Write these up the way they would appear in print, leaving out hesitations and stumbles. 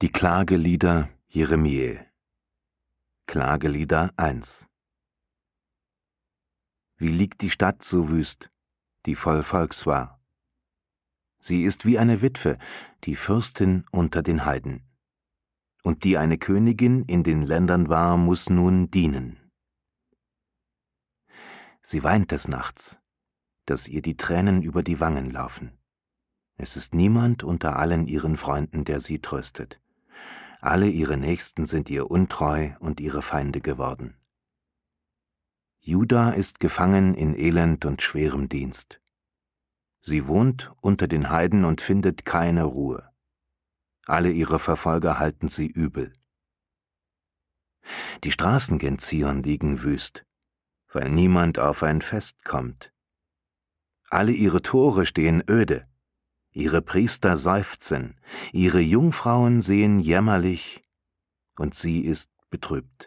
Die Klagelieder Jeremie. Klagelieder 1. Wie liegt die Stadt so wüst, die voll Volks war? Sie ist wie eine Witwe, die Fürstin unter den Heiden. Und die eine Königin in den Ländern war, muß nun dienen. Sie weint des Nachts, dass ihr die Tränen über die Wangen laufen. Es ist niemand unter allen ihren Freunden, der sie tröstet. Alle ihre Nächsten sind ihr untreu und ihre Feinde geworden. Juda ist gefangen in Elend und schwerem Dienst. Sie wohnt unter den Heiden und findet keine Ruhe. Alle ihre Verfolger halten sie übel. Die Straßen gen Zion liegen wüst, weil niemand auf ein Fest kommt. Alle ihre Tore stehen öde. Ihre Priester seufzen, ihre Jungfrauen sehen jämmerlich, und sie ist betrübt.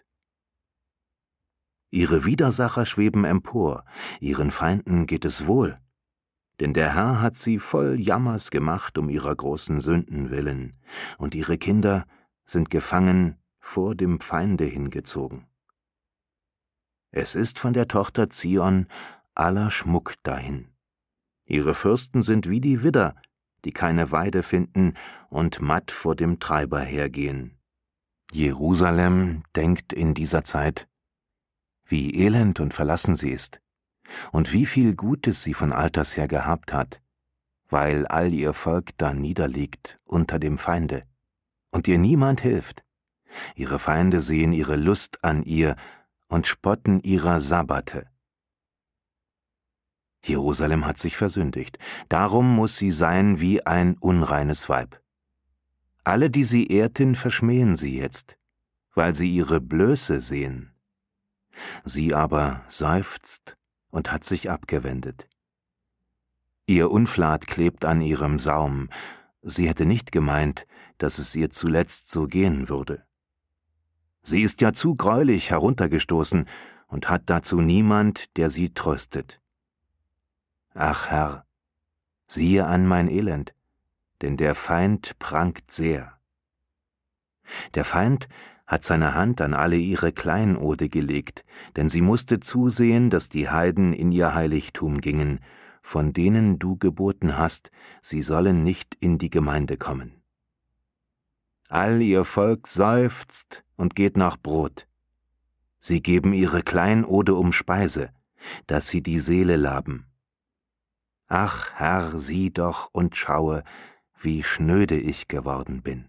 Ihre Widersacher schweben empor, ihren Feinden geht es wohl, denn der Herr hat sie voll Jammers gemacht um ihrer großen Sünden willen, und ihre Kinder sind gefangen vor dem Feinde hingezogen. Es ist von der Tochter Zion aller Schmuck dahin. Ihre Fürsten sind wie die Widder, die keine Weide finden und matt vor dem Treiber hergehen. Jerusalem denkt in dieser Zeit, wie elend und verlassen sie ist, und wie viel Gutes sie von alters her gehabt hat, weil all ihr Volk da niederliegt unter dem Feinde, und ihr niemand hilft. Ihre Feinde sehen ihre Lust an ihr und spotten ihrer Sabbate. Jerusalem hat sich versündigt, darum muß sie sein wie ein unreines Weib. Alle, die sie ehrten, verschmähen sie jetzt, weil sie ihre Blöße sehen. Sie aber seufzt und hat sich abgewendet. Ihr Unflat klebt an ihrem Saum, sie hätte nicht gemeint, dass es ihr zuletzt so gehen würde. Sie ist ja zu greulich heruntergestoßen und hat dazu niemand, der sie tröstet. Ach Herr, siehe an mein Elend, denn der Feind prangt sehr. Der Feind hat seine Hand an alle ihre Kleinode gelegt, denn sie musste zusehen, dass die Heiden in ihr Heiligtum gingen, von denen du geboten hast, sie sollen nicht in die Gemeinde kommen. All ihr Volk seufzt und geht nach Brot. Sie geben ihre Kleinode um Speise, dass sie die Seele laben. Ach Herr, sieh doch und schaue, wie schnöde ich geworden bin.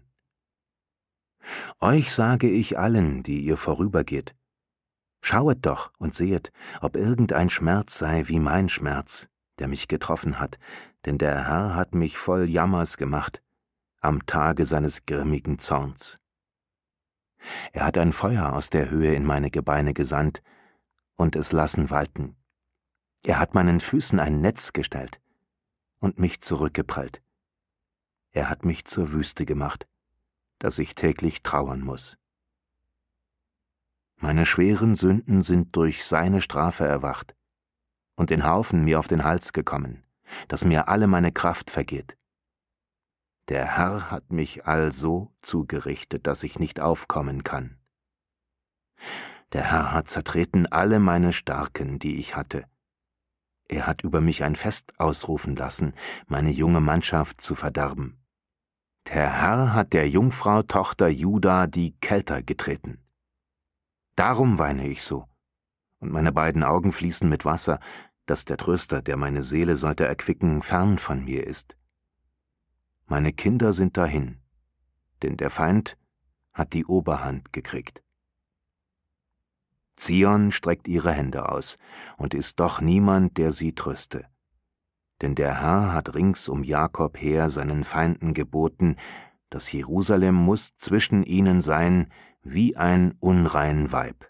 Euch sage ich allen, die ihr vorübergeht, schauet doch und sehet, ob irgendein Schmerz sei wie mein Schmerz, der mich getroffen hat, denn der Herr hat mich voll Jammers gemacht, am Tage seines grimmigen Zorns. Er hat ein Feuer aus der Höhe in meine Gebeine gesandt und es lassen walten. Er hat meinen Füßen ein Netz gestellt und mich zurückgeprellt. Er hat mich zur Wüste gemacht, dass ich täglich trauern muß. Meine schweren Sünden sind durch seine Strafe erwacht und in Haufen mir auf den Hals gekommen, dass mir alle meine Kraft vergeht. Der Herr hat mich also zugerichtet, dass ich nicht aufkommen kann. Der Herr hat zertreten alle meine Starken, die ich hatte. Er hat über mich ein Fest ausrufen lassen, meine junge Mannschaft zu verderben. Der Herr hat der Jungfrau Tochter Juda die Kelter getreten. Darum weine ich so, und meine beiden Augen fließen mit Wasser, dass der Tröster, der meine Seele sollte erquicken, fern von mir ist. Meine Kinder sind dahin, denn der Feind hat die Oberhand gekriegt. Zion streckt ihre Hände aus, und ist doch niemand, der sie tröste. Denn der Herr hat rings um Jakob her seinen Feinden geboten, dass Jerusalem muß zwischen ihnen sein wie ein unrein Weib.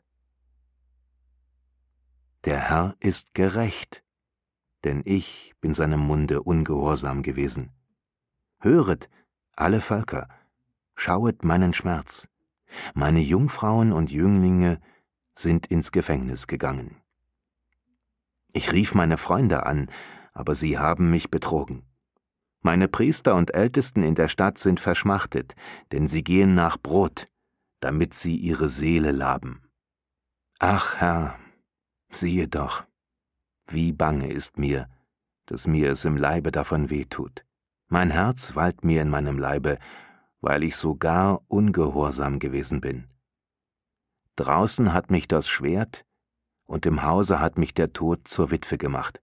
Der Herr ist gerecht, denn ich bin seinem Munde ungehorsam gewesen. Höret, alle Völker, schauet meinen Schmerz. Meine Jungfrauen und Jünglinge sind ins Gefängnis gegangen. Ich rief meine Freunde an, aber sie haben mich betrogen. Meine Priester und Ältesten in der Stadt sind verschmachtet, denn sie gehen nach Brot, damit sie ihre Seele laben. Ach, Herr, siehe doch, wie bange ist mir, dass mir es im Leibe davon wehtut. Mein Herz wallt mir in meinem Leibe, weil ich so gar ungehorsam gewesen bin. Draußen hat mich das Schwert, und im Hause hat mich der Tod zur Witwe gemacht.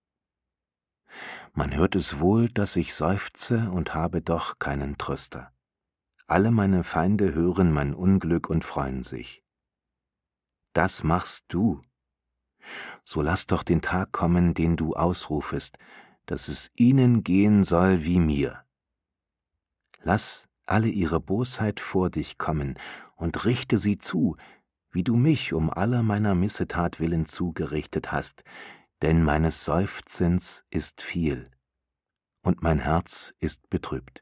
Man hört es wohl, dass ich seufze und habe doch keinen Tröster. Alle meine Feinde hören mein Unglück und freuen sich. Das machst du. So lass doch den Tag kommen, den du ausrufest, dass es ihnen gehen soll wie mir. Lass alle ihre Bosheit vor dich kommen und richte sie zu, wie du mich um aller meiner Missetat willen zugerichtet hast, denn meines Seufzens ist viel, und mein Herz ist betrübt.